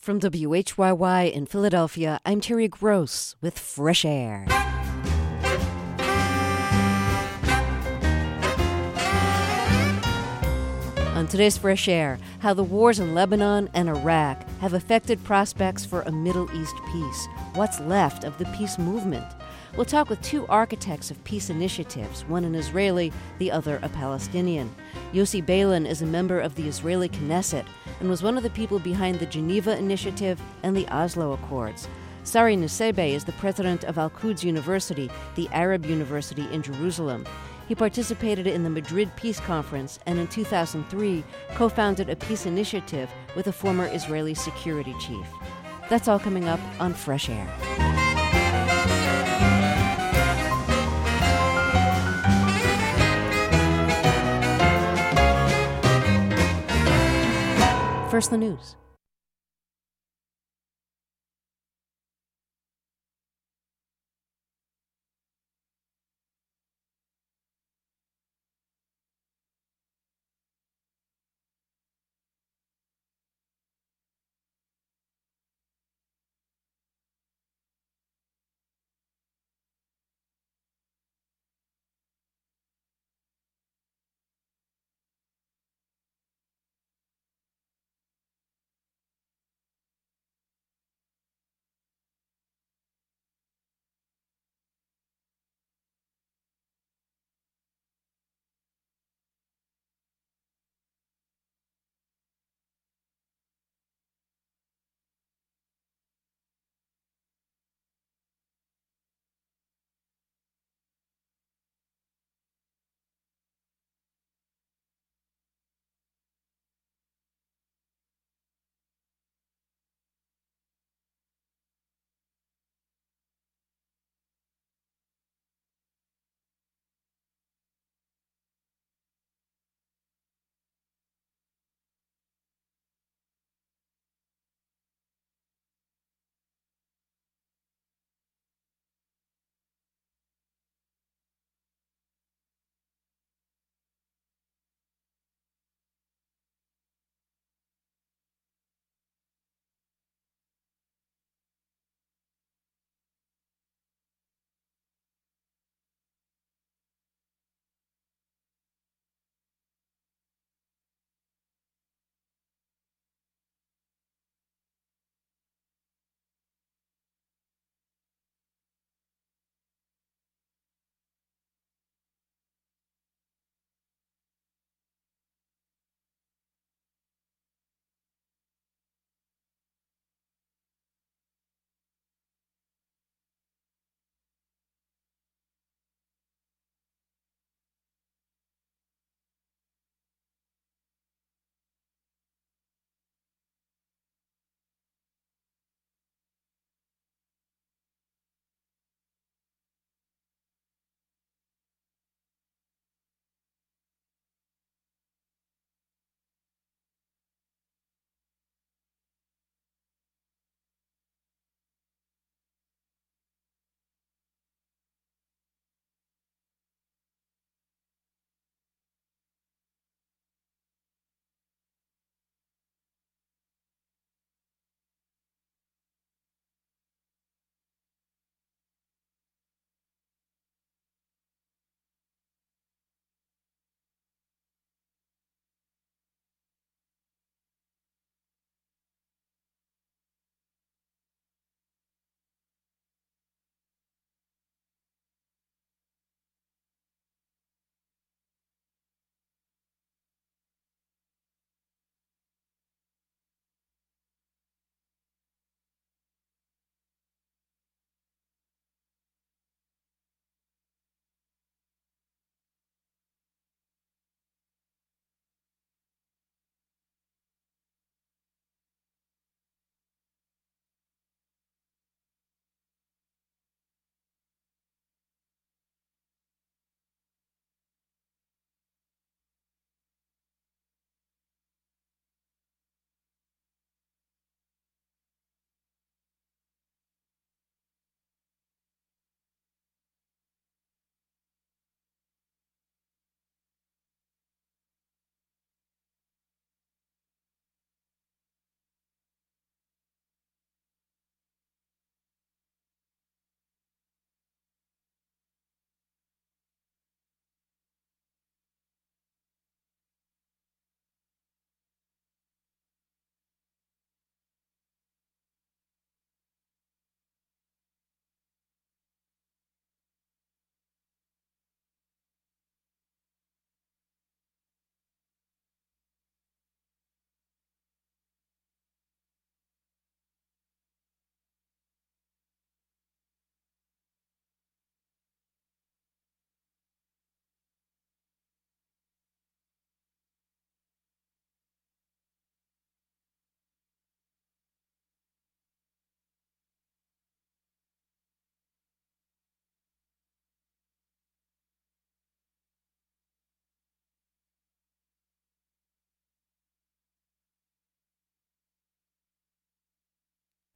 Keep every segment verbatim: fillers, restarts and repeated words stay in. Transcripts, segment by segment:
From W H Y Y in Philadelphia, I'm Terry Gross with Fresh Air. On today's Fresh Air, how the wars in Lebanon and Iraq have affected prospects for a Middle East peace. What's left of the peace movement? We'll talk with two architects of peace initiatives, one an Israeli, the other a Palestinian. Yossi Beilin is a member of the Israeli Knesset and was one of the people behind the Geneva Initiative and the Oslo Accords. Sari Nusseibeh is the president of Al-Quds University, the Arab university in Jerusalem. He participated in the Madrid Peace Conference and in two thousand three co-founded a peace initiative with a former Israeli security chief. That's all coming up on Fresh Air. First, the news.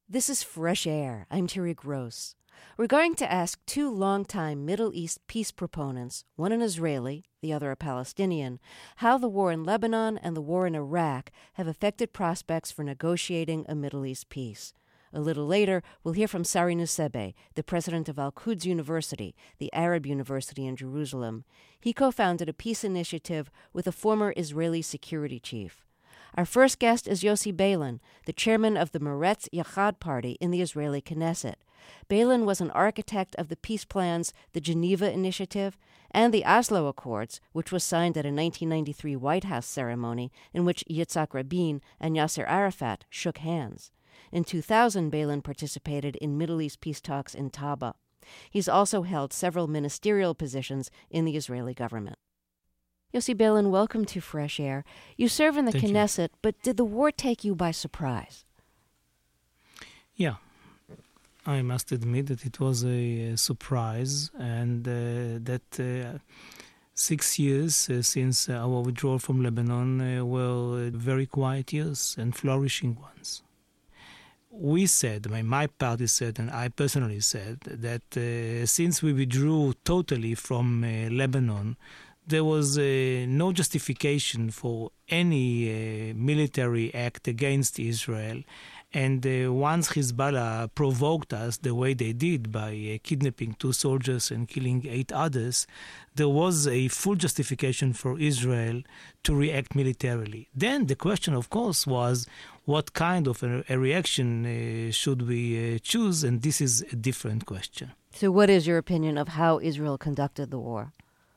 This is Fresh Air. I'm Terry Gross. We're going to ask two longtime Middle East peace proponents, one an Israeli, the other a Palestinian, how the war in Lebanon and the war in Iraq have affected prospects for negotiating a Middle East peace. A little later, we'll hear from Sari Nusseibeh, the president of Al-Quds University, the Arab university in Jerusalem. He co-founded a peace initiative with a former Israeli security chief. Our first guest is Yossi Beilin, the chairman of the Meretz Yachad party in the Israeli Knesset. Beilin was an architect of the peace plans, the Geneva Initiative, and the Oslo Accords, which was signed at a nineteen ninety-three White House ceremony in which Yitzhak Rabin and Yasser Arafat shook hands. In two thousand, Beilin participated in Middle East peace talks in Taba. He's also held several ministerial positions in the Israeli government. Yossi Beilin, welcome to Fresh Air. You serve in the Thank Knesset, you. but did the war take you by surprise? Yeah, I must admit that it was a, a surprise, and uh, that uh, six years uh, since uh, our withdrawal from Lebanon uh, were uh, very quiet years and flourishing ones. We said, my, my party said, and I personally said, that uh, since we withdrew totally from uh, Lebanon, there was uh, no justification for any uh, military act against Israel. And uh, once Hezbollah provoked us the way they did by uh, kidnapping two soldiers and killing eight others, there was a full justification for Israel to react militarily. Then the question, of course, was what kind of a, a reaction uh, should we uh, choose? And this is a different question. So what is your opinion of how Israel conducted the war?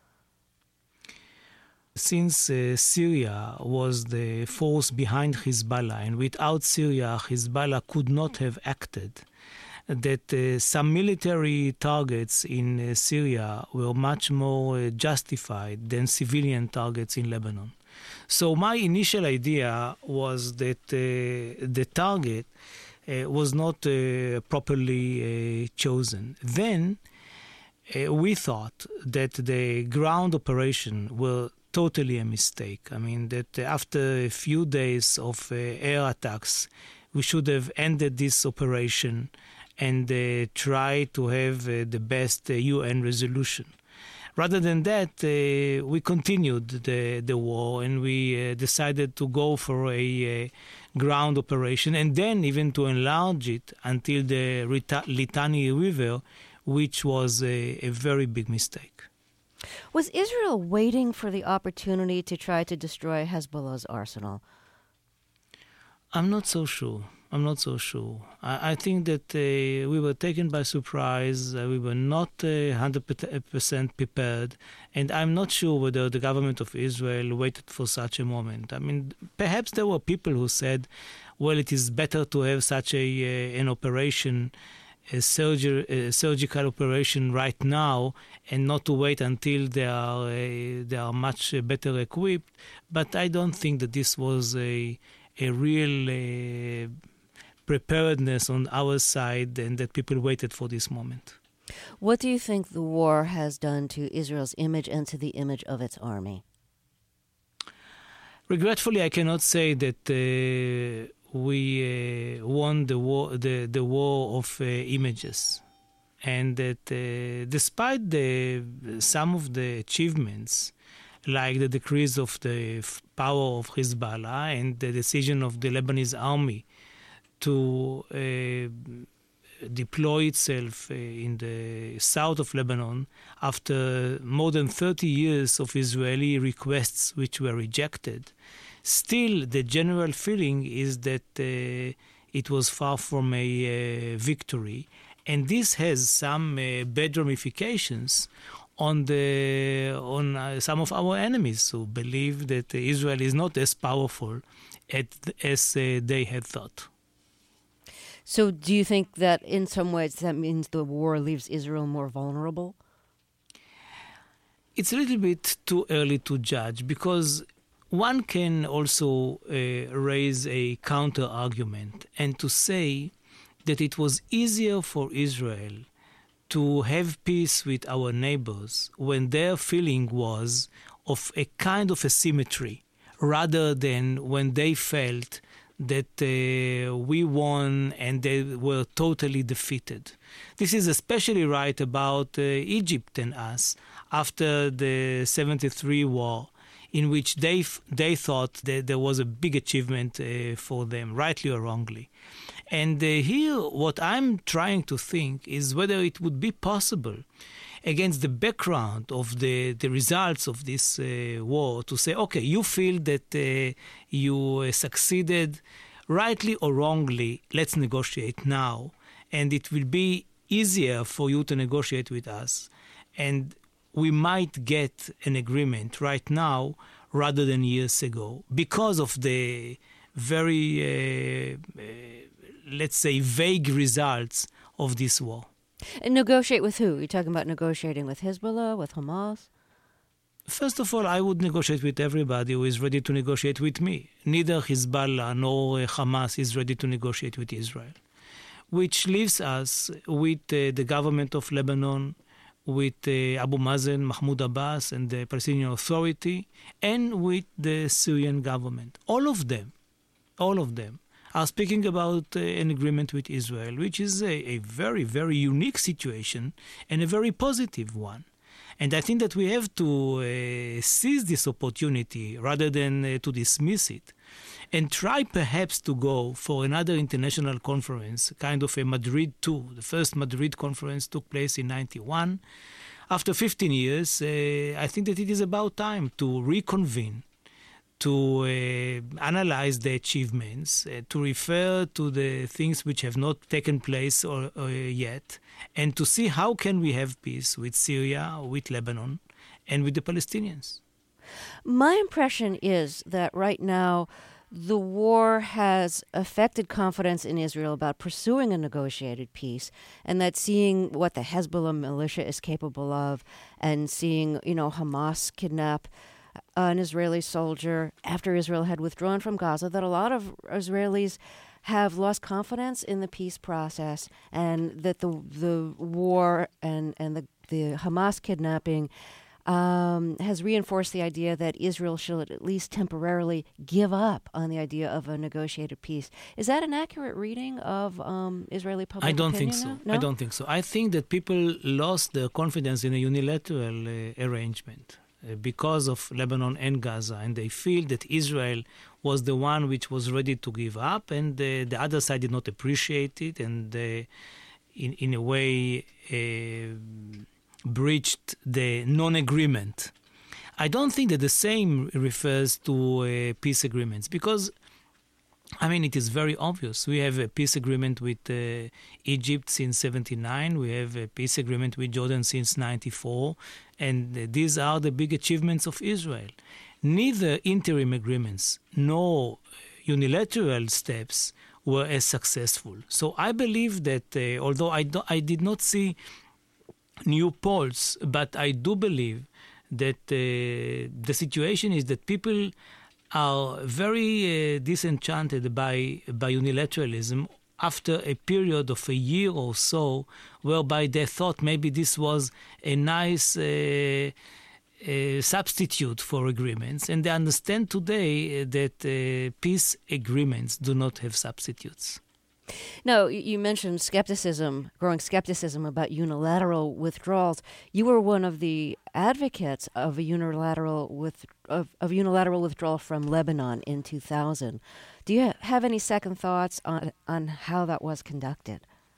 Since uh, Syria was the force behind Hezbollah, and without Syria, Hezbollah could not have acted, that uh, some military targets in uh, Syria were much more uh, justified than civilian targets in Lebanon. So my initial idea was that uh, the target uh, was not uh, properly uh, chosen. Then uh, we thought that the ground operation will totally a mistake. I mean, that after a few days of uh, air attacks, we should have ended this operation and uh, try to have uh, the best uh, U N resolution. Rather than that, uh, we continued the, the war, and we uh, decided to go for a uh, ground operation, and then even to enlarge it until the Rita- Litani River, which was a, a very big mistake. Was Israel waiting for the opportunity to try to destroy Hezbollah's arsenal? I'm not so sure. I'm not so sure. I, I think that uh, we were taken by surprise. Uh, we were not uh, one hundred percent prepared. And I'm not sure whether the government of Israel waited for such a moment. I mean, perhaps there were people who said, well, it is better to have such a uh, an operation, a, surger, a surgical operation right now, and not to wait until they are uh, they are much better equipped. But I don't think that this was a a real uh, preparedness on our side, and that people waited for this moment. What do you think the war has done to Israel's image and to the image of its army? Regretfully, I cannot say that uh, we uh, won the war, the, the war of uh, images, and that uh, despite the some of the achievements, like the decrease of the f- power of Hezbollah and the decision of the Lebanese army to uh, deploy itself uh, in the south of Lebanon after more than thirty years of Israeli requests which were rejected, still the general feeling is that uh, it was far from a uh, victory. And this has some uh, bad ramifications on the on uh, some of our enemies who believe that Israel is not as powerful at, as uh, they had thought. So do you think that in some ways that means the war leaves Israel more vulnerable? It's a little bit too early to judge, because one can also uh, raise a counter-argument and to say that it was easier for Israel to have peace with our neighbors when their feeling was of a kind of a symmetry, rather than when they felt that uh, we won and they were totally defeated. This is especially right about uh, Egypt and us after the seventy-three war, in which they f- they thought that there was a big achievement uh, for them, rightly or wrongly. And uh, here, what I'm trying to think is whether it would be possible, against the background of the, the results of this uh, war, to say, okay, you feel that uh, you uh, succeeded, rightly or wrongly, let's negotiate now. And it will be easier for you to negotiate with us. And we might get an agreement right now rather than years ago because of the very, uh, uh, let's say, vague results of this war. And negotiate with who? You're talking about negotiating with Hezbollah, with Hamas? First of all, I would negotiate with everybody who is ready to negotiate with me. Neither Hezbollah nor uh, Hamas is ready to negotiate with Israel, which leaves us with uh, the government of Lebanon, with uh, Abu Mazen, Mahmoud Abbas, and the Palestinian Authority, and with the Syrian government. All of them, all of them, are speaking about uh, an agreement with Israel, which is a, a very, very unique situation and a very positive one. And I think that we have to uh, seize this opportunity rather than uh, to dismiss it and try perhaps to go for another international conference, kind of a Madrid two. The first Madrid conference took place in ninety-one. After fifteen years, uh, I think that it is about time to reconvene, to uh, analyze the achievements, uh, to refer to the things which have not taken place or, or yet, and to see how can we have peace with Syria, with Lebanon, and with the Palestinians. My impression is that right now the war has affected confidence in Israel about pursuing a negotiated peace, and that seeing what the Hezbollah militia is capable of and seeing, you know, Hamas kidnap an Israeli soldier after Israel had withdrawn from Gaza, that a lot of Israelis have lost confidence in the peace process, and that the the war and, and the, the Hamas kidnapping um, has reinforced the idea that Israel should at least temporarily give up on the idea of a negotiated peace. Is that an accurate reading of um, Israeli public opinion? I don't think so. No? I don't think so. I think that people lost their confidence in a unilateral uh, arrangement because of Lebanon and Gaza, and they feel that Israel was the one which was ready to give up, and uh, the other side did not appreciate it, and uh, in, in a way uh, breached the non-agreement. I don't think that the same refers to uh, peace agreements, because I mean, it is very obvious. We have a peace agreement with uh, Egypt since seventy-nine. We have a peace agreement with Jordan since ninety-four. And uh, these are the big achievements of Israel. Neither interim agreements nor unilateral steps were as successful. So I believe that, uh, although I, do, I did not see new polls, but I do believe that uh, the situation is that people are very uh, disenchanted by by unilateralism after a period of a year or so, whereby they thought maybe this was a nice uh, uh, substitute for agreements, and they understand today that uh, peace agreements do not have substitutes. No, you mentioned skepticism, growing skepticism about unilateral withdrawals. You were one of the advocates of a unilateral with of, of unilateral withdrawal from Lebanon in two thousand. Do you have any second thoughts on on how that was conducted?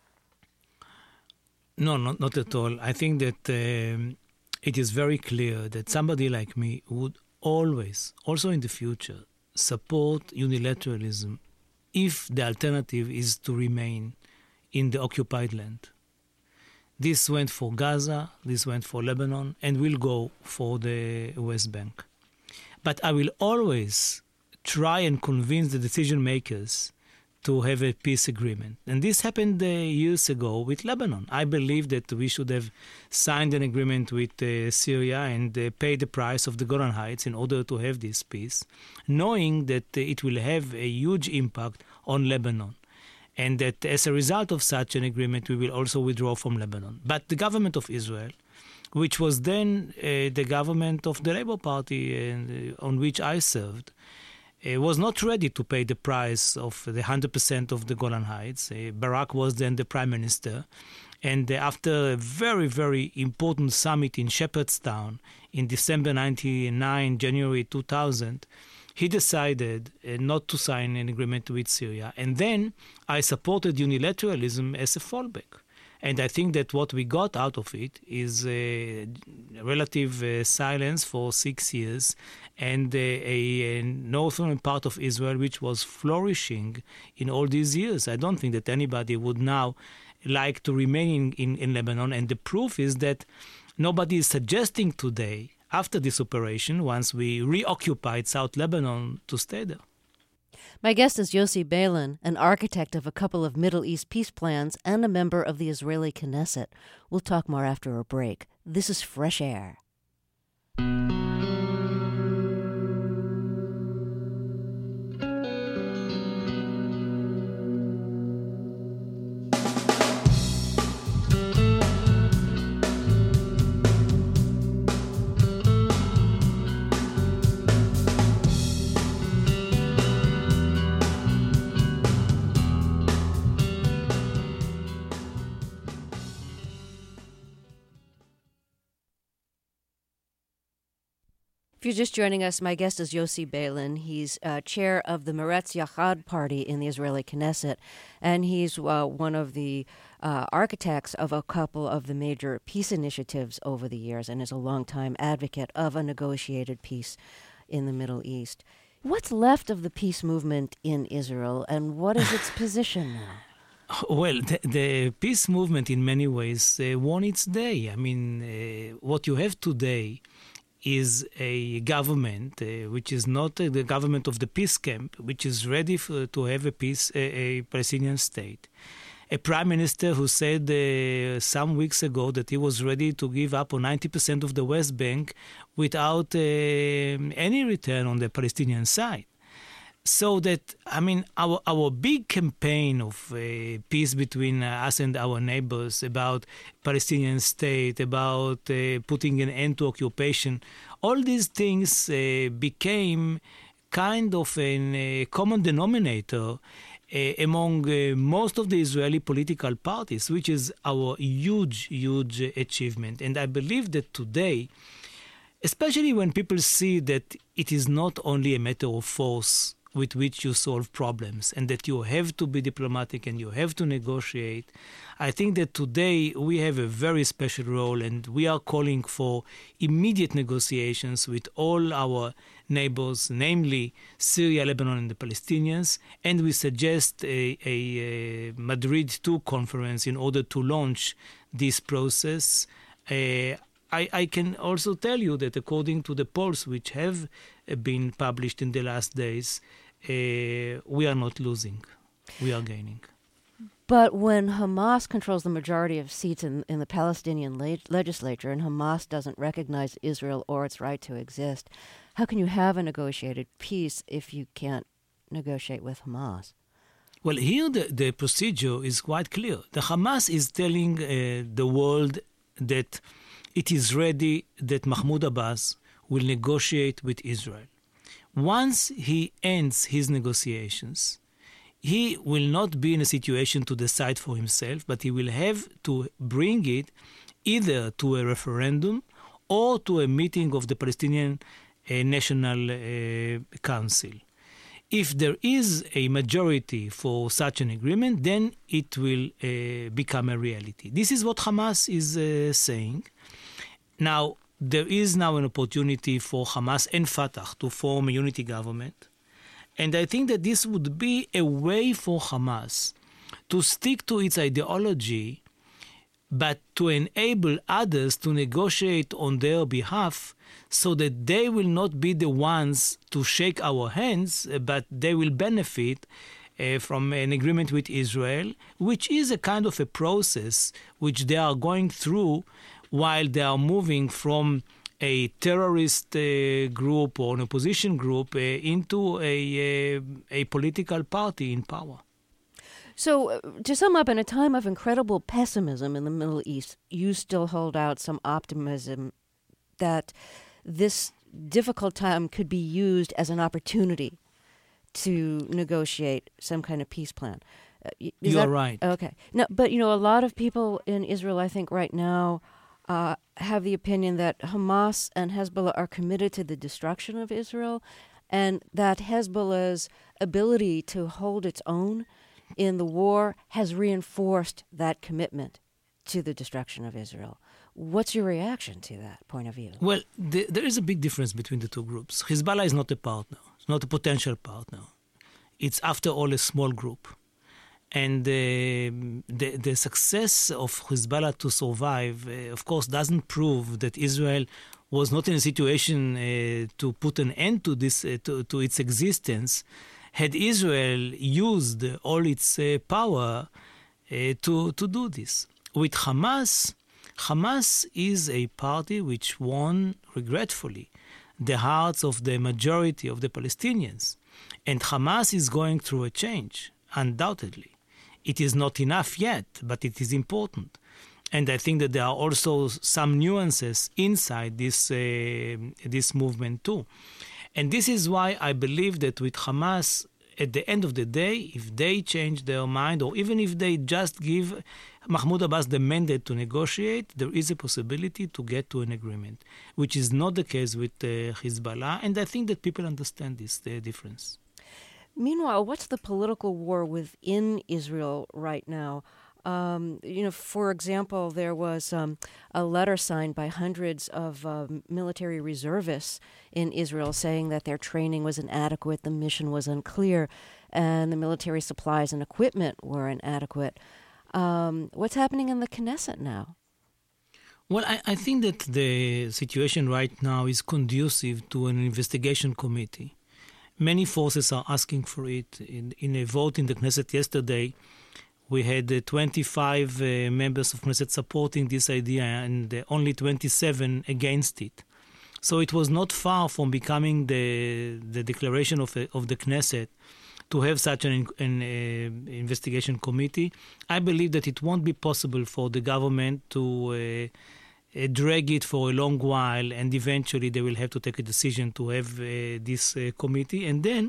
No, not not at all. I think that um, it is very clear that somebody like me would always, also in the future, support unilateralism if the alternative is to remain in the occupied land. This went for Gaza, this went for Lebanon, and will go for the West Bank. But I will always try and convince the decision makers to have a peace agreement. And this happened uh, years ago with Lebanon. I believe that we should have signed an agreement with uh, Syria and uh, paid the price of the Golan Heights in order to have this peace, knowing that uh, it will have a huge impact on Lebanon. And that as a result of such an agreement, we will also withdraw from Lebanon. But the government of Israel, which was then uh, the government of the Labour Party uh, on which I served, uh, was not ready to pay the price of the one hundred percent of the Golan Heights. Uh, Barak was then the prime minister. And uh, after a very, very important summit in Shepherdstown in December ninety-nine, January two thousand, he decided uh, not to sign an agreement with Syria. And then I supported unilateralism as a fallback. And I think that what we got out of it is uh, relative uh, silence for six years and uh, a, a northern part of Israel which was flourishing in all these years. I don't think that anybody would now like to remain in, in Lebanon. And the proof is that nobody is suggesting today, after this operation, once we reoccupied South Lebanon, to stay there. My guest is Yossi Beilin, an architect of a couple of Middle East peace plans and a member of the Israeli Knesset. We'll talk more after a break. This is Fresh Air. If you're just joining us, my guest is Yossi Beilin. He's uh, chair of the Meretz Yachad party in the Israeli Knesset, and he's uh, one of the uh, architects of a couple of the major peace initiatives over the years and is a longtime advocate of a negotiated peace in the Middle East. What's left of the peace movement in Israel, and what is its position now? Well, the, the peace movement in many ways uh, won its day. I mean, uh, what you have today is a government uh, which is not uh, the government of the peace camp, which is ready for, to have a peace, a, a Palestinian state. A prime minister who said uh, some weeks ago that he was ready to give up on ninety percent of the West Bank without uh, any return on the Palestinian side. So that, I mean, our our big campaign of uh, peace between uh, us and our neighbors, about Palestinian state, about uh, putting an end to occupation, all these things uh, became kind of a uh, common denominator uh, among uh, most of the Israeli political parties, which is our huge, huge achievement. And I believe that today, especially when people see that it is not only a matter of force with which you solve problems, and that you have to be diplomatic and you have to negotiate. I think that today we have a very special role, and we are calling for immediate negotiations with all our neighbors, namely Syria, Lebanon, and the Palestinians, and we suggest a, a, a Madrid two conference in order to launch this process. Uh, I, I can also tell you that according to the polls which have been published in the last days, Uh, we are not losing. We are gaining. But when Hamas controls the majority of seats in, in the Palestinian le- legislature and Hamas doesn't recognize Israel or its right to exist, how can you have a negotiated peace if you can't negotiate with Hamas? Well, here the, the procedure is quite clear. The Hamas is telling uh, the world that it is ready, that Mahmoud Abbas will negotiate with Israel. Once he ends his negotiations, he will not be in a situation to decide for himself, but he will have to bring it either to a referendum or to a meeting of the Palestinian uh, National uh, Council. If there is a majority for such an agreement, then it will uh, become a reality. This is what Hamas is uh, saying. Now, there is now an opportunity for Hamas and Fatah to form a unity government. And I think that this would be a way for Hamas to stick to its ideology, but to enable others to negotiate on their behalf so that they will not be the ones to shake our hands, but they will benefit uh, from an agreement with Israel, which is a kind of a process which they are going through while they are moving from a terrorist uh, group or an opposition group uh, into a, a, a political party in power. So, uh, to sum up, in a time of incredible pessimism in the Middle East, you still hold out some optimism that this difficult time could be used as an opportunity to negotiate some kind of peace plan. Uh, is you that, are right. Okay. No, but, you know, a lot of people in Israel, I think, right now uh, have the opinion that Hamas and Hezbollah are committed to the destruction of Israel, and that Hezbollah's ability to hold its own in the war has reinforced that commitment to the destruction of Israel. What's your reaction to that point of view? Well, the, there is a big difference between the two groups. Hezbollah is not a partner. It's not a potential partner. It's, after all, a small group. And uh, the, the success of Hezbollah to survive, uh, of course, doesn't prove that Israel was not in a situation uh, to put an end to this, uh, to, to its existence, had Israel used all its uh, power uh, to, to do this. With Hamas, Hamas is a party which won, regretfully, the hearts of the majority of the Palestinians. And Hamas is going through a change, undoubtedly. It is not enough yet, but it is important. And I think that there are also some nuances inside this uh, this movement too. And this is why I believe that with Hamas, at the end of the day, if they change their mind, or even if they just give Mahmoud Abbas the mandate to negotiate, there is a possibility to get to an agreement, which is not the case with uh, Hezbollah. And I think that people understand this, the difference. Meanwhile, what's the political war within Israel right now? Um, you know, for example, there was um, a letter signed by hundreds of uh, military reservists in Israel saying that their training was inadequate, the mission was unclear, and the military supplies and equipment were inadequate. Um, what's happening in the Knesset now? Well, I, I think that the situation right now is conducive to an investigation committee. Many forces are asking for it. In, in a vote in the Knesset yesterday, we had uh, twenty-five uh, members of Knesset supporting this idea and uh, only twenty-seven against it. So it was not far from becoming the the declaration of uh, of the Knesset to have such an, an uh, investigation committee. I believe that it won't be possible for the government to uh, uh, drag it for a long while, and eventually they will have to take a decision to have uh, this uh, committee. And then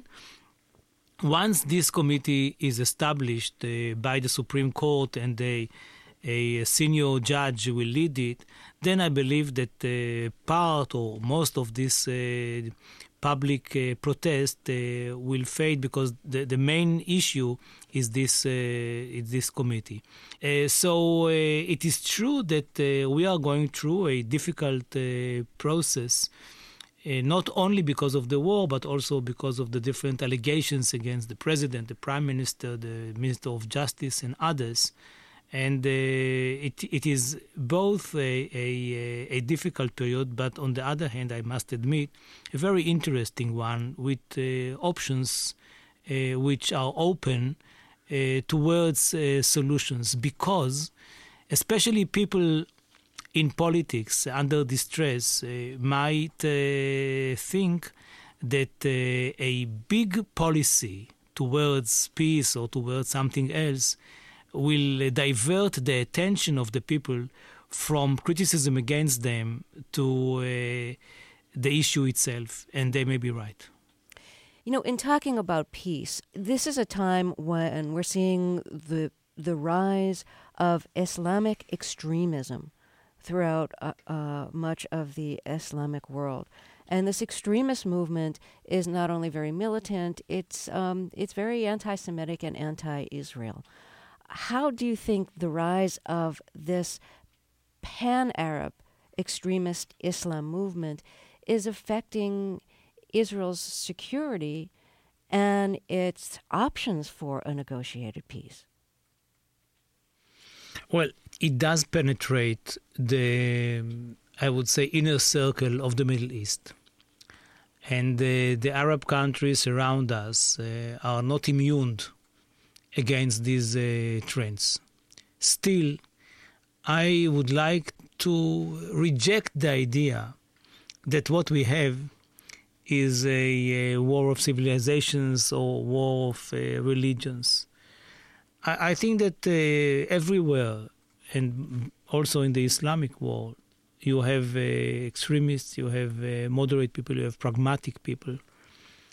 once this committee is established uh, by the Supreme Court and a, a senior judge will lead it, then I believe that uh, part or most of this uh, public uh, protest uh, will fade, because the, the main issue is this uh, is this committee. Uh, so uh, it is true that uh, we are going through a difficult uh, process, Uh, not only because of the war, but also because of the different allegations against the president, the prime minister, the minister of justice, and others. And uh, it it is both a, a, a difficult period, but on the other hand, I must admit, a very interesting one, with uh, options uh, which are open uh, towards uh, solutions, because especially people in politics, under distress, uh, might uh, think that uh, a big policy towards peace or towards something else will uh, divert the attention of the people from criticism against them to uh, the issue itself, and they may be right. You know, in talking about peace, this is a time when we're seeing the the rise of Islamic extremism throughout uh, uh, much of the Islamic world. And this extremist movement is not only very militant, it's um, it's very anti-Semitic and anti-Israel. How do you think the rise of this pan-Arab extremist Islam movement is affecting Israel's security and its options for a negotiated peace? Well, it does penetrate the, I would say, inner circle of the Middle East. And uh, the Arab countries around us uh, are not immune against these uh, trends. Still, I would like to reject the idea that what we have is a, a war of civilizations or war of uh, religions. I think that uh, everywhere, and also in the Islamic world, you have uh, extremists, you have uh, moderate people, you have pragmatic people.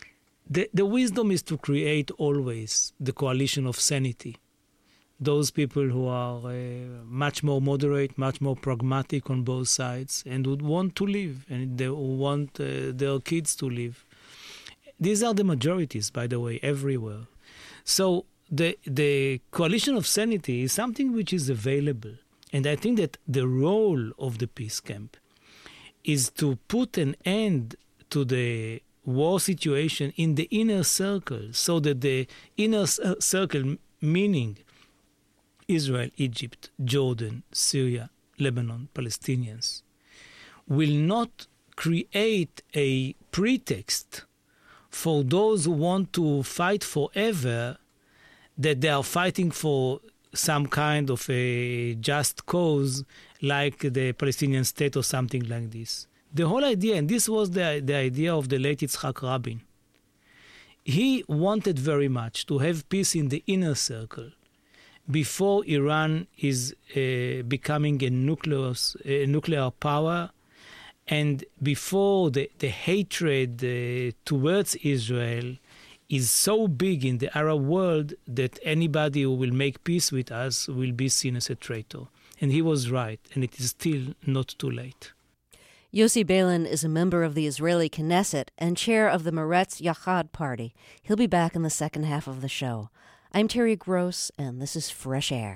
the, the wisdom is to create always the coalition of sanity. Those people who are uh, much more moderate, much more pragmatic on both sides, and would want to live, and they want uh, their kids to live. These are the majorities, by the way, everywhere. So the the coalition of sanity is something which is available. And I think that the role of the peace camp is to put an end to the war situation in the inner circle, so that the inner circle, meaning Israel, Egypt, Jordan, Syria, Lebanon, Palestinians, will not create a pretext for those who want to fight forever, that they are fighting for some kind of a just cause like the Palestinian state or something like this. The whole idea, and this was the, the idea of the late Yitzhak Rabin, he wanted very much to have peace in the inner circle before Iran is uh, becoming a nuclear, a nuclear power, and before the, the hatred uh, towards Israel is so big in the Arab world that anybody who will make peace with us will be seen as a traitor. And he was right, and it is still not too late. Yossi Beilin is a member of the Israeli Knesset and chair of the Meretz Yachad party. He'll be back in the second half of the show. I'm Terry Gross, and this is Fresh Air.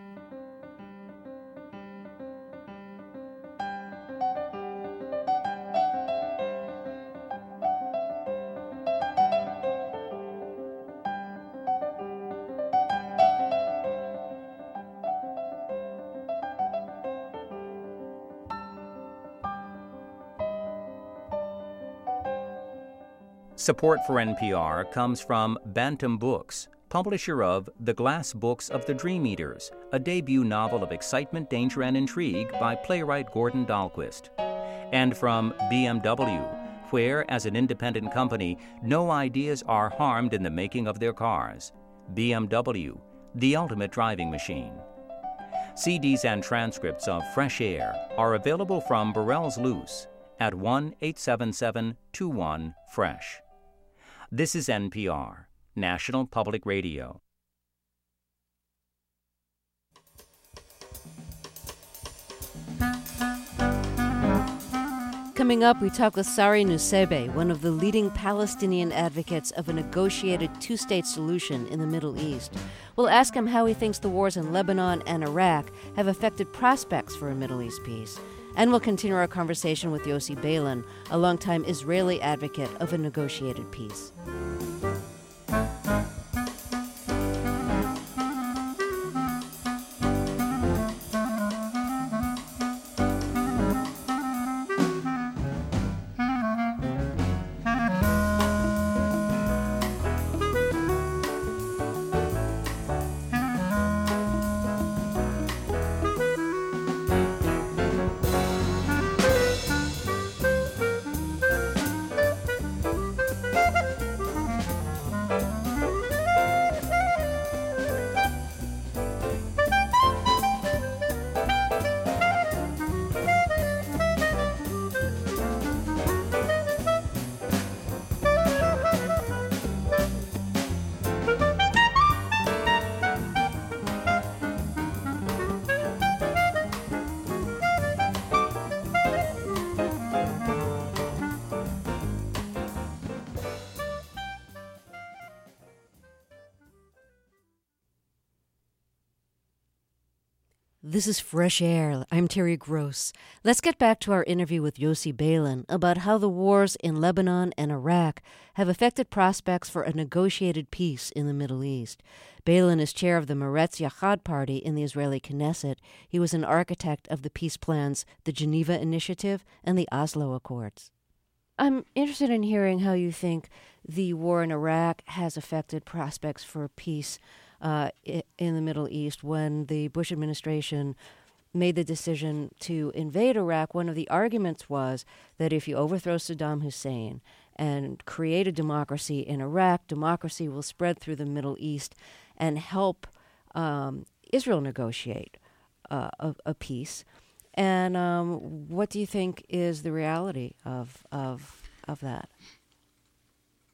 Support for N P R comes from Bantam Books, publisher of The Glass Books of the Dream Eaters, a debut novel of excitement, danger, and intrigue by playwright Gordon Dahlquist. And from B M W, where, as an independent company, no ideas are harmed in the making of their cars. B M W, the ultimate driving machine. C Ds and transcripts of Fresh Air are available from Burrell's Loose at one eight seven seven two one fresh. This is N P R, National Public Radio. Coming up, we talk with Sari Nusseibeh, one of the leading Palestinian advocates of a negotiated two-state solution in the Middle East. We'll ask him how he thinks the wars in Lebanon and Iraq have affected prospects for a Middle East peace. And we'll continue our conversation with Yossi Beilin, a longtime Israeli advocate of a negotiated peace. This is Fresh Air. I'm Terry Gross. Let's get back to our interview with Yossi Beilin about how the wars in Lebanon and Iraq have affected prospects for a negotiated peace in the Middle East. Beilin is chair of the Meretz Yachad party in the Israeli Knesset. He was an architect of the peace plans, the Geneva Initiative, and the Oslo Accords. I'm interested in hearing how you think the war in Iraq has affected prospects for peace Uh, in the Middle East. When the Bush administration made the decision to invade Iraq, one of the arguments was that if you overthrow Saddam Hussein and create a democracy in Iraq, democracy will spread through the Middle East and help um, Israel negotiate uh, a, a peace. And um, what do you think is the reality of of of that?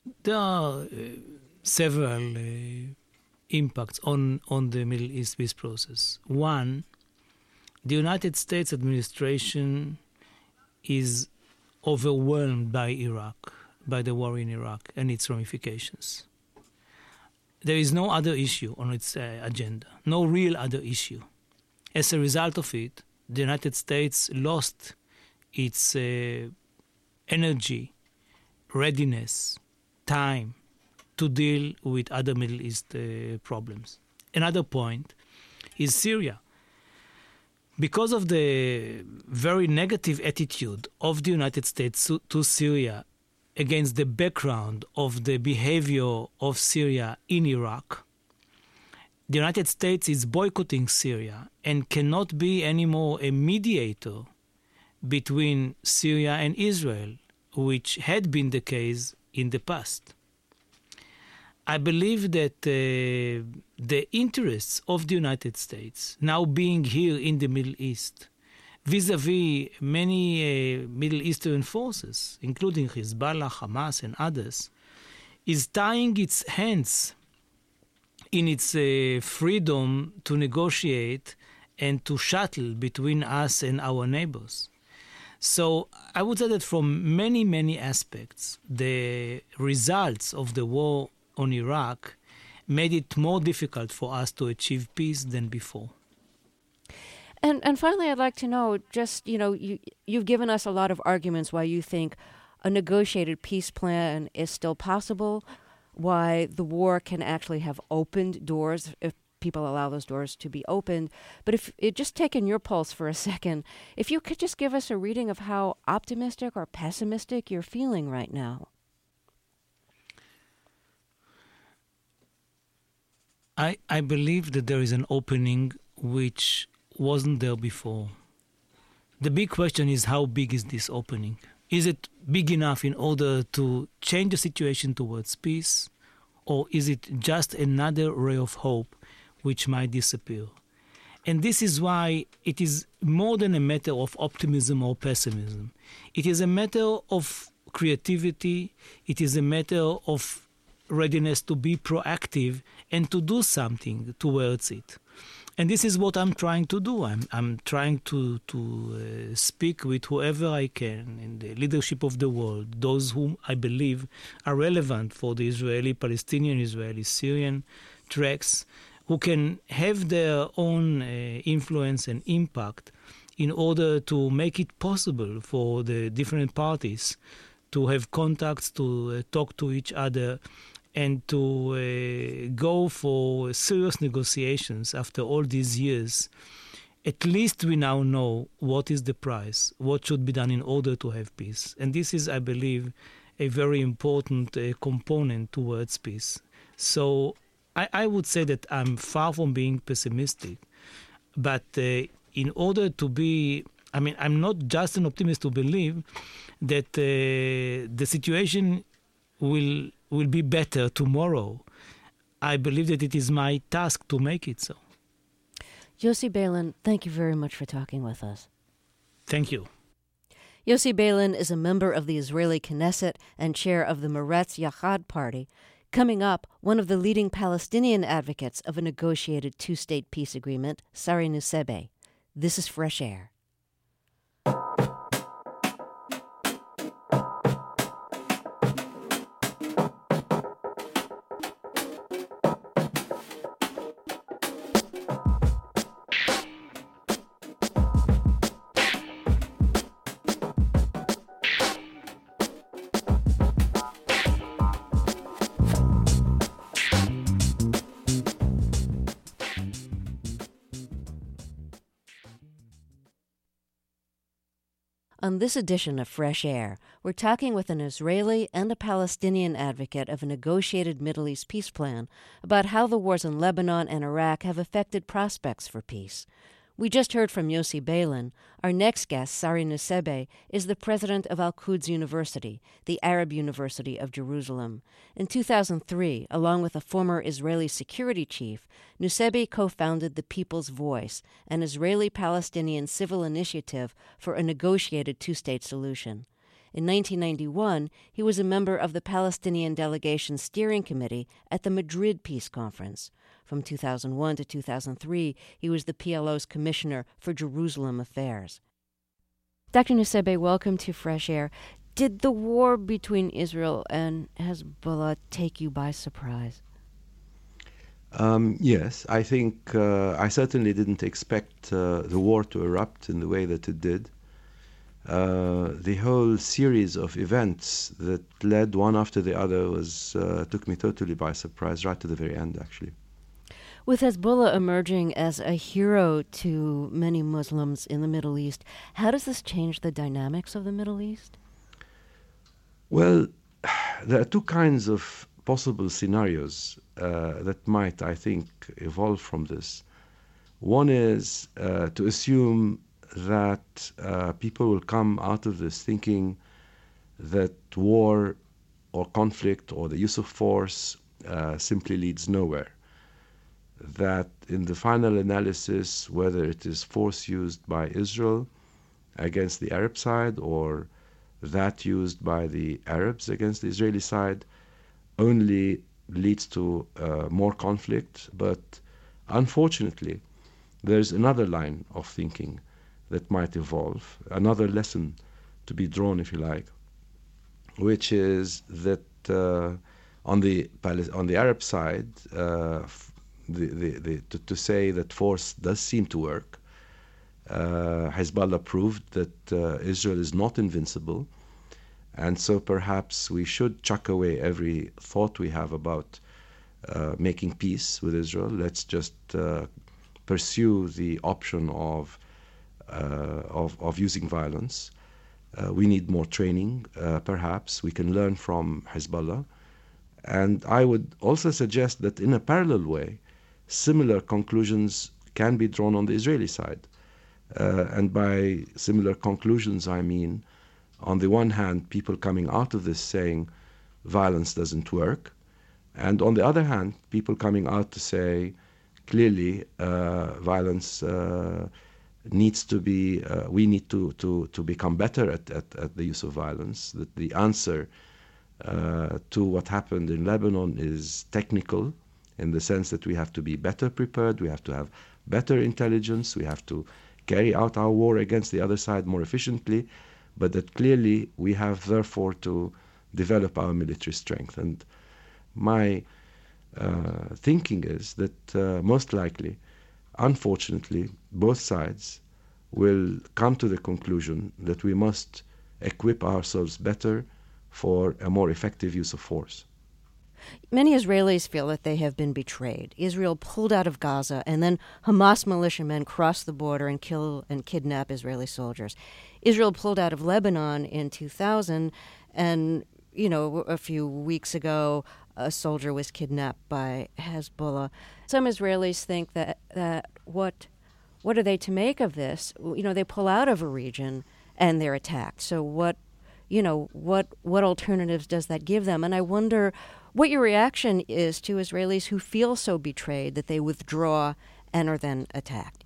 there are uh, several uh, impacts on, on the Middle East peace process. One, the United States administration is overwhelmed by Iraq, by the war in Iraq and its ramifications. There is no other issue on its uh, agenda, no real other issue. As a result of it, the United States lost its uh, energy, readiness, time to deal with other Middle East uh, problems. Another point is Syria. Because of the very negative attitude of the United States to, to Syria against the background of the behavior of Syria in Iraq, the United States is boycotting Syria and cannot be anymore a mediator between Syria and Israel, which had been the case in the past. I believe that uh, the interests of the United States, now being here in the Middle East, vis-a-vis many uh, Middle Eastern forces, including Hezbollah, Hamas, and others, is tying its hands in its uh, freedom to negotiate and to shuttle between us and our neighbors. So I would say that from many, many aspects, the results of the war on Iraq made it more difficult for us to achieve peace than before. And and finally, I'd like to know, just, you know, you, you've given us a lot of arguments why you think a negotiated peace plan is still possible, why the war can actually have opened doors if people allow those doors to be opened. But if it just taking your pulse for a second, if you could just give us a reading of how optimistic or pessimistic you're feeling right now. I, I believe that there is an opening which wasn't there before. The big question is, how big is this opening? Is it big enough in order to change the situation towards peace, or is it just another ray of hope which might disappear? And this is why it is more than a matter of optimism or pessimism. It is a matter of creativity. It is a matter of readiness to be proactive and to do something towards it. And this is what I'm trying to do. I'm I'm trying to to uh, speak with whoever I can in the leadership of the world, those whom I believe are relevant for the Israeli, Palestinian, Israeli, Syrian tracks, who can have their own uh, influence and impact in order to make it possible for the different parties to have contacts, to uh, talk to each other, and to uh, go for serious negotiations after all these years. At least we now know what is the price, what should be done in order to have peace. And this is, I believe, a very important uh, component towards peace. So I, I would say that I'm far from being pessimistic, but uh, in order to be, I mean, I'm not just an optimist to believe that uh, the situation will will be better tomorrow. I believe that it is my task to make it so. Yossi Beilin, thank you very much for talking with us. Thank you. Yossi Beilin is a member of the Israeli Knesset and chair of the Meretz Yachad party. Coming up, one of the leading Palestinian advocates of a negotiated two-state peace agreement, Sari Nusseibeh. This is Fresh Air. On this edition of Fresh Air, we're talking with an Israeli and a Palestinian advocate of a negotiated Middle East peace plan about how the wars in Lebanon and Iraq have affected prospects for peace. We just heard from Yossi Beilin. Our next guest, Sari Nusseibeh, is the president of Al-Quds University, the Arab University of Jerusalem. In two thousand three, along with a former Israeli security chief, Nusseibeh co-founded The People's Voice, an Israeli-Palestinian civil initiative for a negotiated two-state solution. In nineteen ninety-one, he was a member of the Palestinian Delegation Steering Committee at the Madrid Peace Conference. From two thousand one to two thousand three, he was the P L O's Commissioner for Jerusalem Affairs. Doctor Nusseibeh, welcome to Fresh Air. Did the war between Israel and Hezbollah take you by surprise? Um, yes, I think uh, I certainly didn't expect uh, the war to erupt in the way that it did. Uh, the whole series of events that led one after the other was uh, took me totally by surprise, right to the very end, actually. With Hezbollah emerging as a hero to many Muslims in the Middle East, how does this change the dynamics of the Middle East? Well, there are two kinds of possible scenarios uh, that might, I think, evolve from this. One is uh, to assume that uh, people will come out of this thinking that war or conflict or the use of force uh, simply leads nowhere. That in the final analysis, whether it is force used by Israel against the Arab side or that used by the Arabs against the Israeli side, only leads to uh, more conflict. But unfortunately, there's another line of thinking that might evolve, another lesson to be drawn, if you like, which is that uh, on the on the Arab side, uh, the, the, the, to, to say that force does seem to work. Uh, Hezbollah proved that uh, Israel is not invincible. And so perhaps we should chuck away every thought we have about uh, making peace with Israel. Let's just uh, pursue the option of, uh, of, of using violence. Uh, we need more training, uh, perhaps. We can learn from Hezbollah. And I would also suggest that in a parallel way, similar conclusions can be drawn on the Israeli side. Uh, and by similar conclusions, I mean, on the one hand, people coming out of this saying violence doesn't work. And on the other hand, people coming out to say clearly uh, violence uh, needs to be, uh, we need to, to, to become better at, at, at the use of violence. That the answer uh, to what happened in Lebanon is technical, in the sense that we have to be better prepared, we have to have better intelligence, we have to carry out our war against the other side more efficiently, but that clearly we have therefore to develop our military strength. And my uh, thinking is that uh, most likely, unfortunately, both sides will come to the conclusion that we must equip ourselves better for a more effective use of force. Many Israelis feel that they have been betrayed. Israel pulled out of Gaza, and then Hamas militiamen crossed the border and kill and kidnap Israeli soldiers. Israel pulled out of Lebanon in two thousand, and, you know, a few weeks ago, a soldier was kidnapped by Hezbollah. Some Israelis think that, that what what are they to make of this? You know, they pull out of a region and they're attacked. So what, you know, what what alternatives does that give them? And I wonder what your reaction is to Israelis who feel so betrayed that they withdraw and are then attacked.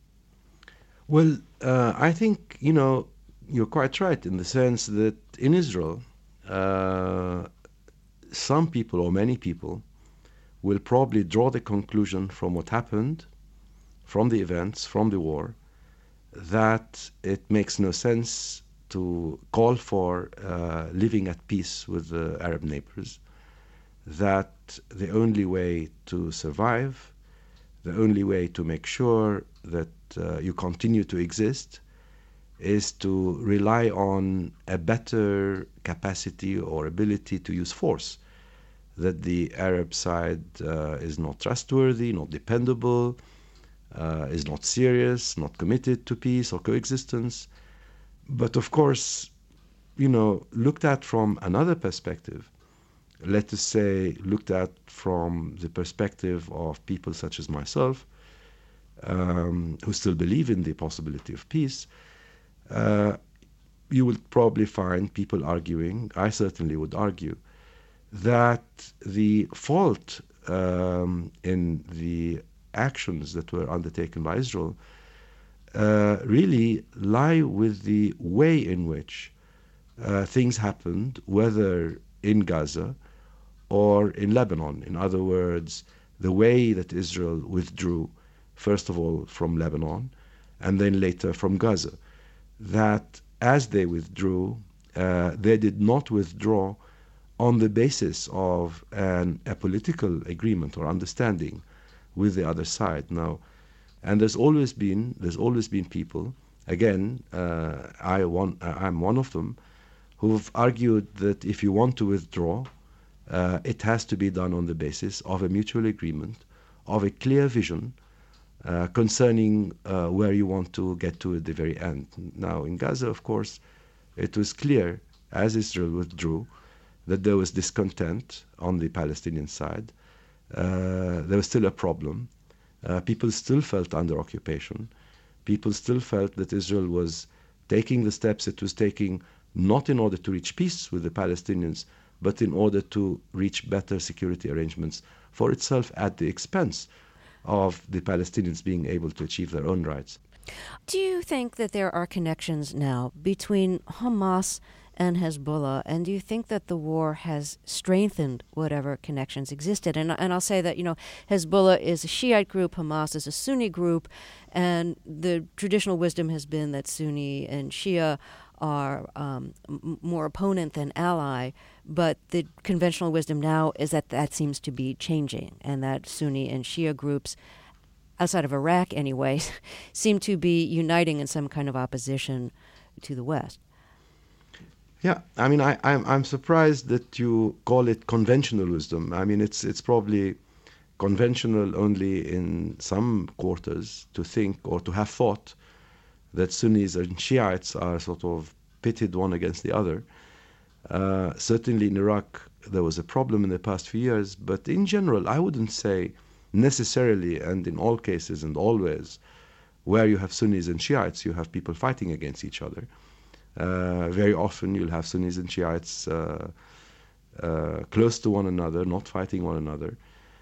Well, uh, I think, you know, you're quite right in the sense that in Israel, uh, some people or many people will probably draw the conclusion from what happened, from the events, from the war, that it makes no sense to call for uh, living at peace with the Arab neighbors, that the only way to survive, the only way to make sure that uh, you continue to exist is to rely on a better capacity or ability to use force, that the Arab side uh, is not trustworthy, not dependable, uh, is not serious, not committed to peace or coexistence. But of course, you know, looked at from another perspective, let us say looked at from the perspective of people such as myself, um, who still believe in the possibility of peace, uh, you will probably find people arguing, I certainly would argue, that the fault um, in the actions that were undertaken by Israel uh, really lie with the way in which uh, things happened, whether in Gaza or in Lebanon. In other words, the way that Israel withdrew, first of all from Lebanon, and then later from Gaza, that as they withdrew, uh, they did not withdraw on the basis of an, a political agreement or understanding with the other side. Now, and there's always been there's always been people. Again, uh, I one, I'm one of them, who've argued that if you want to withdraw, uh, it has to be done on the basis of a mutual agreement, of a clear vision uh, concerning uh, where you want to get to at the very end. Now, in Gaza, of course, it was clear as Israel withdrew that there was discontent on the Palestinian side. Uh, there was still a problem. Uh, people still felt under occupation. People still felt that Israel was taking the steps it was taking not in order to reach peace with the Palestinians, but in order to reach better security arrangements for itself at the expense of the Palestinians being able to achieve their own rights. Do you think that there are connections now between Hamas and Hezbollah, and do you think that the war has strengthened whatever connections existed? And, and I'll say that, you know, Hezbollah is a Shiite group, Hamas is a Sunni group, and the traditional wisdom has been that Sunni and Shia are um, m- more opponent than ally, but the conventional wisdom now is that that seems to be changing, and that Sunni and Shia groups, outside of Iraq anyway, seem to be uniting in some kind of opposition to the West. Yeah, I mean, I, I'm I'm surprised that you call it conventional wisdom. I mean, it's it's probably conventional only in some quarters to think or to have thought that Sunnis and Shiites are sort of pitted one against the other. Uh, certainly in Iraq there was a problem in the past few years, but in general I wouldn't say necessarily and in all cases and always where you have Sunnis and Shiites you have people fighting against each other. Uh, very often you'll have Sunnis and Shiites uh, uh, close to one another, not fighting one another.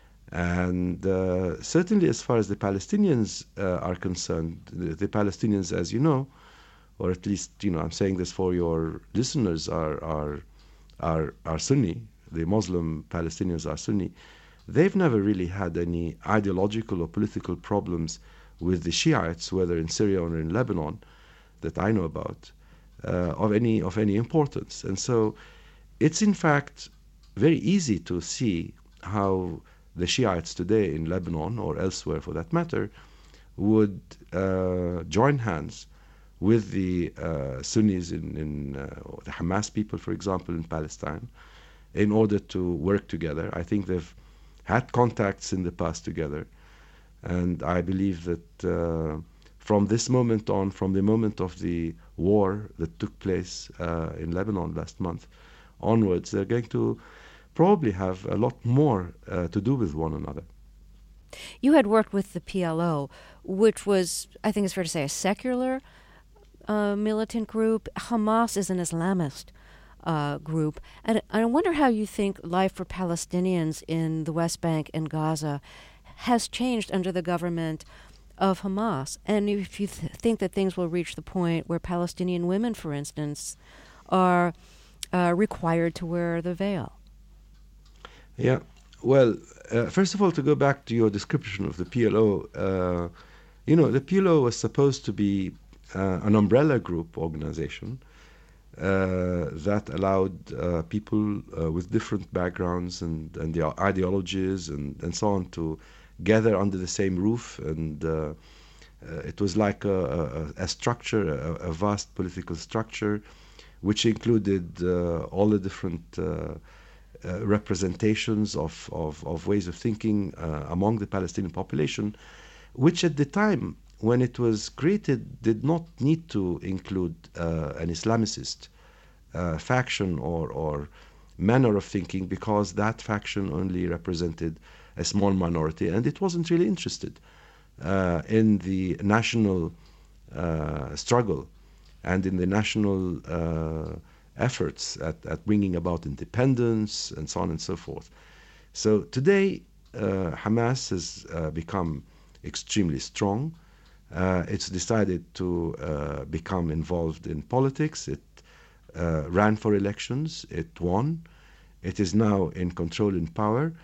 And uh, certainly as far as the Palestinians uh, are concerned, the, the Palestinians, as you know, or at least, you know, I'm saying this for your listeners, are, are, are, are Sunni. The Muslim Palestinians are Sunni. They've never really had any ideological or political problems with the Shiites, whether in Syria or in Lebanon, that I know about. Uh, of any of any importance. And so it's in fact very easy to see how the Shiites today in Lebanon or elsewhere for that matter would uh, join hands with the uh, Sunnis in, in uh, the Hamas people, for example, in Palestine, in order to work together. I think they've had contacts in the past together, and I believe that uh, from this moment on, from the moment of the war that took place uh, in Lebanon last month onwards, they're going to probably have a lot more uh, to do with one another. You had worked with the P L O, which was, I think it's fair to say, a secular uh, militant group. Hamas is an Islamist uh, group. And I wonder how you think life for Palestinians in the West Bank and Gaza has changed under the government of Hamas, and if you th- think that things will reach the point where Palestinian women, for instance, are uh, required to wear the veil. Yeah, well, uh, first of all, to go back to your description of the P L O, uh, you know, the P L O was supposed to be uh, an umbrella group organization uh, that allowed uh, people uh, with different backgrounds and, and their ideologies and, and so on to gather under the same roof, and uh, uh, it was like a, a, a structure, a, a vast political structure, which included uh, all the different uh, uh, representations of, of, of ways of thinking uh, among the Palestinian population, which at the time when it was created did not need to include uh, an Islamicist uh, faction or, or manner of thinking, because that faction only represented a small minority, and it wasn't really interested uh, in the national uh, struggle and in the national uh, efforts at, at bringing about independence and so on and so forth. So today, uh, Hamas has uh, become extremely strong. Uh, it's decided to uh, become involved in politics. It uh, ran for elections. It won. It is now in control and power.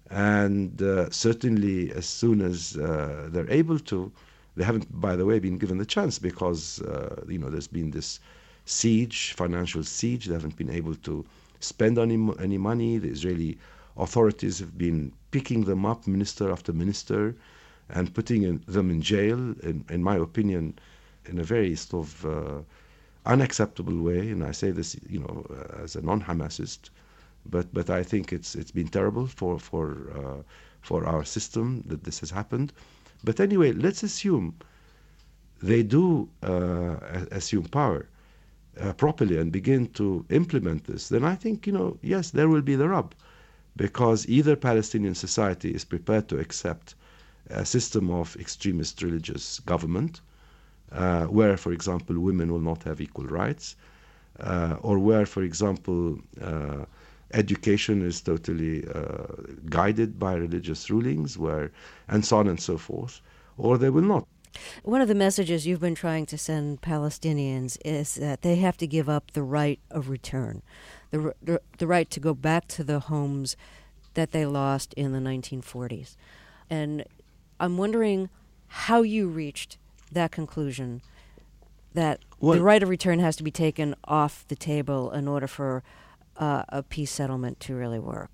And uh, certainly as soon as uh, they're able to, they haven't, by the way, been given the chance because, uh, you know, there's been this siege, financial siege. They haven't been able to spend any, any money. The Israeli authorities have been picking them up, minister after minister, and putting in, them in jail, in, in my opinion, in a very sort of uh, unacceptable way. And I say this, you know, as a non-Hamasist, but but I think it's it's been terrible for for uh, for our system that this has happened. But anyway, let's assume they do uh, assume power uh, properly and begin to implement this. Then I think, you know, yes, there will be the rub, because either Palestinian society is prepared to accept a system of extremist religious government, uh, where, for example, women will not have equal rights, uh, or where, for example, uh, education is totally uh, guided by religious rulings, where, and so on and so forth, or they will not. One of the messages you've been trying to send Palestinians is that they have to give up the right of return, the, the, the right to go back to the homes that they lost in the nineteen forties. And I'm wondering how you reached that conclusion, that well, the right of return has to be taken off the table in order for uh, a peace settlement to really work.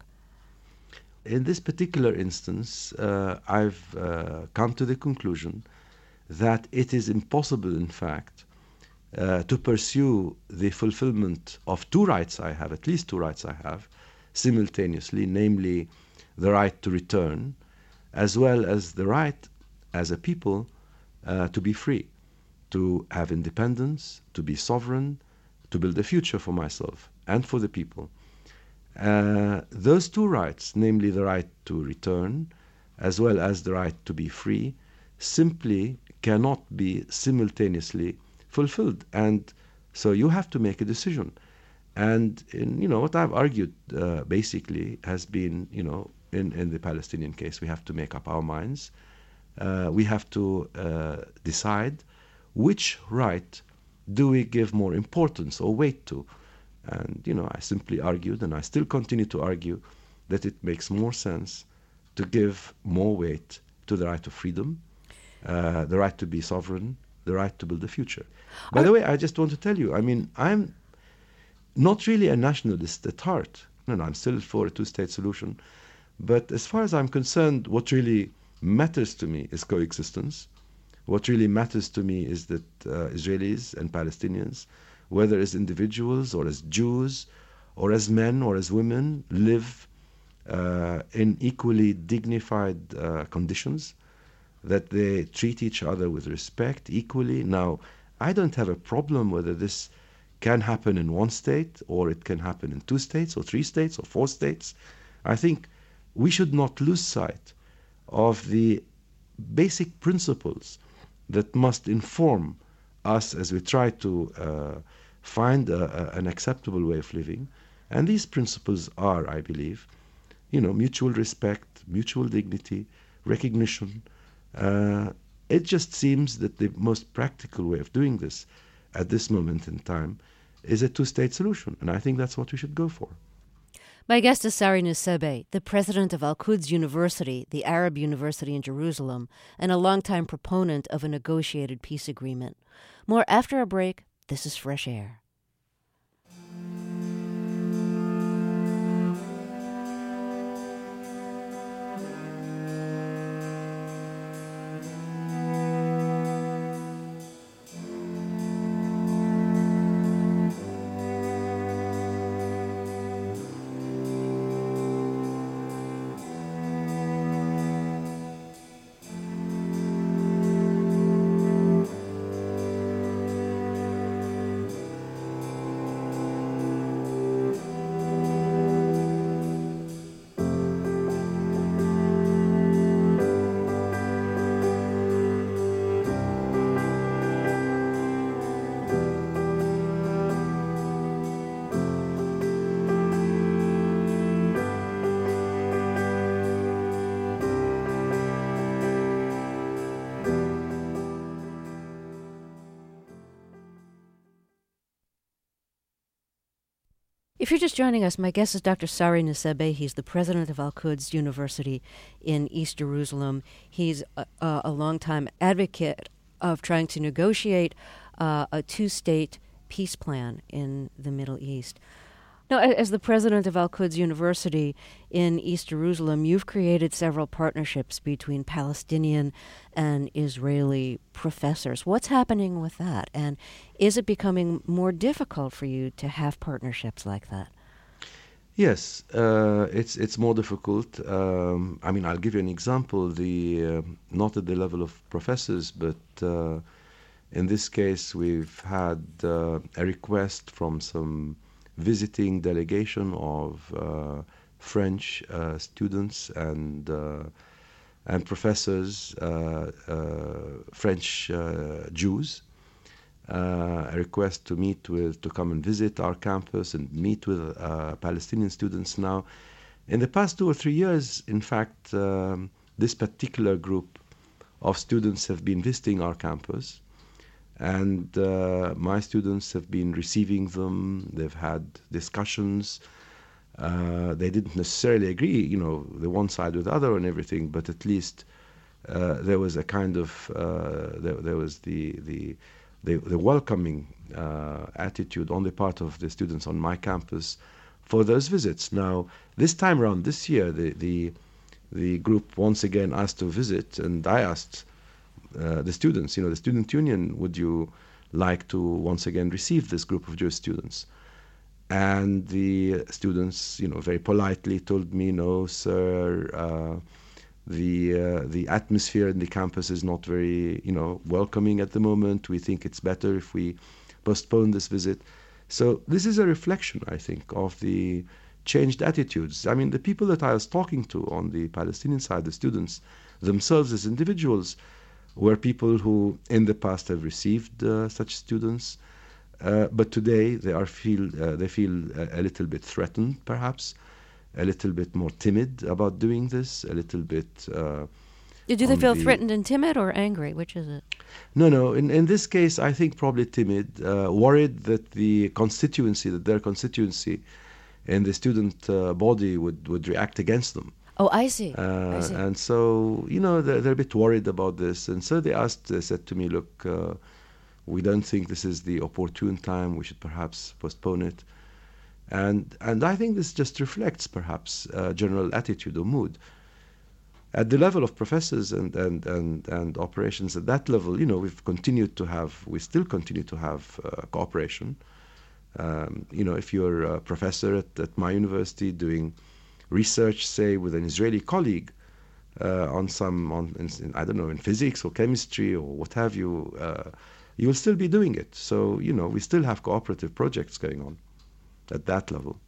In this particular instance, uh, I've uh, come to the conclusion that it is impossible, in fact, uh, to pursue the fulfillment of two rights I have, at least two rights I have, simultaneously, namely the right to return, as well as the right as a people uh, to be free, to have independence, to be sovereign, to build a future for myself and for the people. Uh, those two rights, namely the right to return, as well as the right to be free, simply cannot be simultaneously fulfilled. And so you have to make a decision. And, in, you know, what I've argued uh, basically has been, you know, in, in the Palestinian case, we have to make up our minds. Uh, we have to uh, decide which right do we give more importance or weight to. And, you know, I simply argued, and I still continue to argue, that it makes more sense to give more weight to the right of freedom, uh, the right to be sovereign, the right to build a future. By the way, I just want to tell you, I mean, I'm not really a nationalist at heart. No, no, I'm still for a two-state solution. But as far as I'm concerned, what really matters to me is coexistence. What really matters to me is that uh, Israelis and Palestinians, whether as individuals or as Jews or as men or as women, live uh, in equally dignified uh, conditions, that they treat each other with respect equally. Now, I don't have a problem whether this can happen in one state or it can happen in two states or three states or four states. I think we should not lose sight of the basic principles that must inform us as we try to uh, find a, a, an acceptable way of living. And these principles are, I believe, you know, mutual respect, mutual dignity, recognition. Uh, it just seems that the most practical way of doing this at this moment in time is a two-state solution. And I think that's what we should go for. My guest is Sari Nusseibeh, the president of Al-Quds University, the Arab university in Jerusalem, and a longtime proponent of a negotiated peace agreement. More after a break. This is Fresh Air. If you're just joining us, my guest is Doctor Sari Nusseibeh. He's the president of Al-Quds University in East Jerusalem. He's a, a, a longtime advocate of trying to negotiate uh, a two-state peace plan in the Middle East. Now, as the president of Al-Quds University in East Jerusalem, you've created several partnerships between Palestinian and Israeli professors. What's happening with that? And is it becoming more difficult for you to have partnerships like that? Yes, uh, it's it's more difficult. Um, I mean, I'll give you an example. The uh, not at the level of professors, but uh, in this case, we've had uh, a request from some visiting delegation of uh, French uh, students and uh, and professors, uh, uh, French uh, Jews, uh, a request to meet with, to come and visit our campus and meet with uh, Palestinian students. Now, in the past two or three years, in fact, um, this particular group of students have been visiting our campus. And uh, my students have been receiving them. They've had discussions. Uh, they didn't necessarily agree, you know, the one side with the other and everything, but at least uh, there was a kind of, uh, there, there was the, the, the, the welcoming uh, attitude on the part of the students on my campus for those visits. Now, this time around, this year, the, the, the group once again asked to visit, and I asked Uh, the students, you know, the student union, would you like to once again receive this group of Jewish students? And the students, you know, very politely told me, no, sir, uh, the uh, the atmosphere in the campus is not very, you know, welcoming at the moment. We think it's better if we postpone this visit. So this is a reflection, I think, of the changed attitudes. I mean, the people that I was talking to on the Palestinian side, the students themselves as individuals, were people who in the past have received uh, such students, uh, but today they are feel uh, they feel a, a little bit threatened, perhaps, a little bit more timid about doing this, a little bit. Uh, Do they feel the threatened and timid, or angry? Which is it? No, no. In in this case, I think probably timid, uh, worried that the constituency, that their constituency, in the student uh, body would would react against them. Oh, I see. Uh, I see. And so, you know, they're, they're a bit worried about this. And so they asked, they said to me, look, uh, we don't think this is the opportune time. We should perhaps postpone it. And and I think this just reflects perhaps uh, general attitude or mood. At the level of professors and, and, and, and operations at that level, you know, we've continued to have, we still continue to have uh, cooperation. Um, you know, if you're a professor at, at my university doing research, say, with an Israeli colleague uh, on some, on in, in, I don't know, in physics or chemistry or what have you, uh, you will still be doing it. So, you know, we still have cooperative projects going on at that level.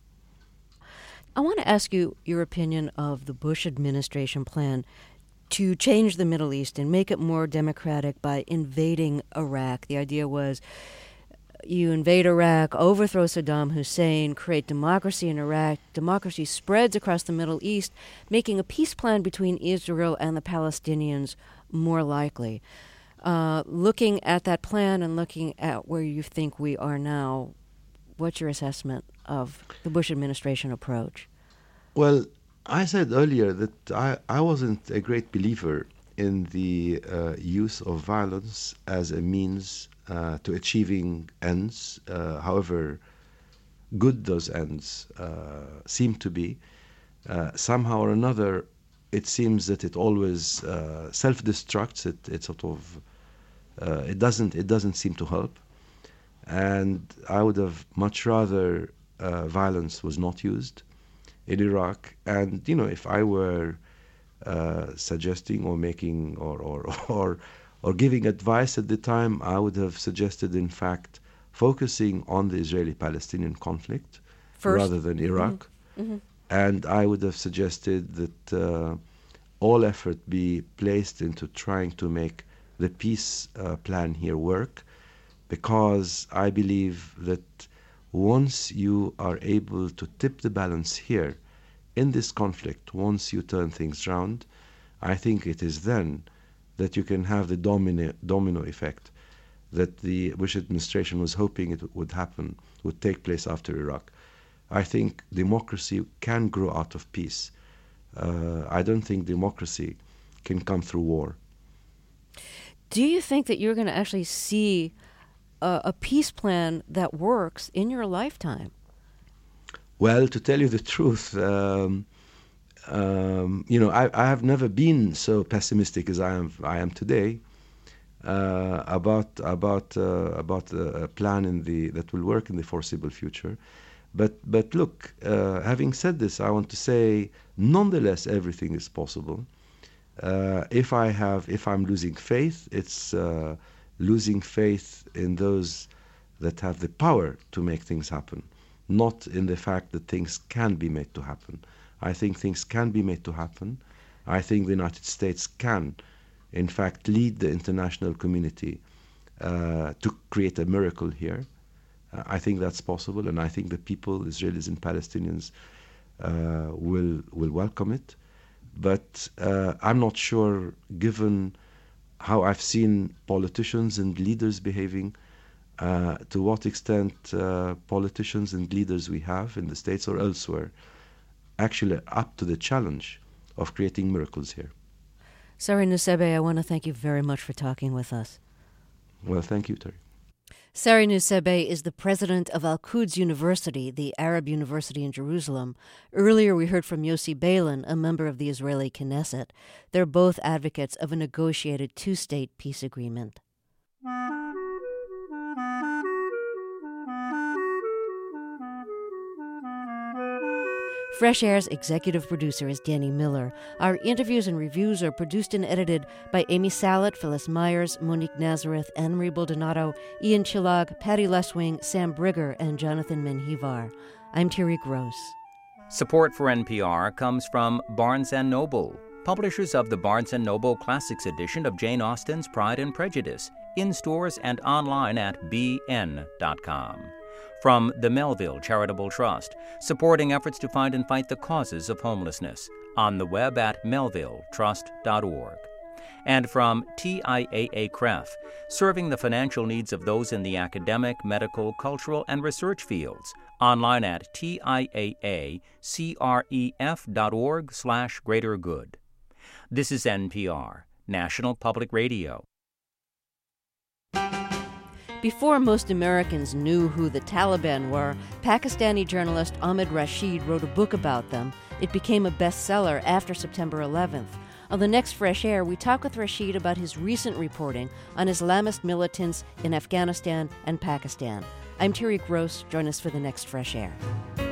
I want to ask you your opinion of the Bush administration plan to change the Middle East and make it more democratic by invading Iraq. The idea was you invade Iraq, overthrow Saddam Hussein, create democracy in Iraq. Democracy spreads across the Middle East, making a peace plan between Israel and the Palestinians more likely. Uh, looking at that plan and looking at where you think we are now, what's your assessment of the Bush administration approach? Well, I said earlier that I, I wasn't a great believer in the uh, use of violence as a means uh, to achieving ends, uh, however good those ends uh, seem to be. Uh, somehow or another, it seems that it always uh, self-destructs. It, it sort of uh, it doesn't it doesn't seem to help. And I would have much rather uh, violence was not used in Iraq. And you know, if I were uh, suggesting or making or or or or giving advice at the time, I would have suggested, in fact, focusing on the Israeli-Palestinian conflict First. rather than Iraq. Mm-hmm. Mm-hmm. And I would have suggested that uh, all effort be placed into trying to make the peace uh, plan here work, because I believe that once you are able to tip the balance here in this conflict, once you turn things round, I think it is then that you can have the domino, domino effect that the Bush administration was hoping it would happen, would take place after Iraq. I think democracy can grow out of peace. Uh, I don't think democracy can come through war. Do you think that you're going to actually see a, a peace plan that works in your lifetime? Well, to tell you the truth, um, um, you know, I, I have never been so pessimistic as I am. I am today uh, about about uh, about a plan in the that will work in the foreseeable future. But but look, uh, having said this, I want to say, nonetheless, everything is possible. Uh, if I have, if I'm losing faith, it's uh, losing faith in those that have the power to make things happen, not in the fact that things can be made to happen. I think things can be made to happen. I think the United States can, in fact, lead the international community uh, to create a miracle here. Uh, I think that's possible, and I think the people, Israelis and Palestinians, uh, will will welcome it. But uh, I'm not sure, given how I've seen politicians and leaders behaving, uh, to what extent uh, politicians and leaders we have in the States or elsewhere actually are up to the challenge of creating miracles here. Sari Nusseibeh, I want to thank you very much for talking with us. Well, thank you, Terry. Sari Nusseibeh is the president of Al-Quds University, the Arab university in Jerusalem. Earlier we heard from Yossi Beilin, a member of the Israeli Knesset. They're both advocates of a negotiated two-state peace agreement. Fresh Air's executive producer is Danny Miller. Our interviews and reviews are produced and edited by Amy Salet, Phyllis Myers, Monique Nazareth, Anne-Marie Baldonado, Ian Chillag, Patty Leswing, Sam Brigger, and Jonathan Menjivar. I'm Thierry Gross. Support for N P R comes from Barnes and Noble, publishers of the Barnes and Noble Classics edition of Jane Austen's Pride and Prejudice, in stores and online at b n dot com. From the Melville Charitable Trust, supporting efforts to find and fight the causes of homelessness, on the web at melville trust dot org. And from T I A A C R E F, serving the financial needs of those in the academic, medical, cultural, and research fields, online at T I A A C R E F dot org slash greater good. This is N P R, National Public Radio. Before most Americans knew who the Taliban were, Pakistani journalist Ahmed Rashid wrote a book about them. It became a bestseller after September eleventh. On the next Fresh Air, we talk with Rashid about his recent reporting on Islamist militants in Afghanistan and Pakistan. I'm Thierry Gross. Join us for the next Fresh Air.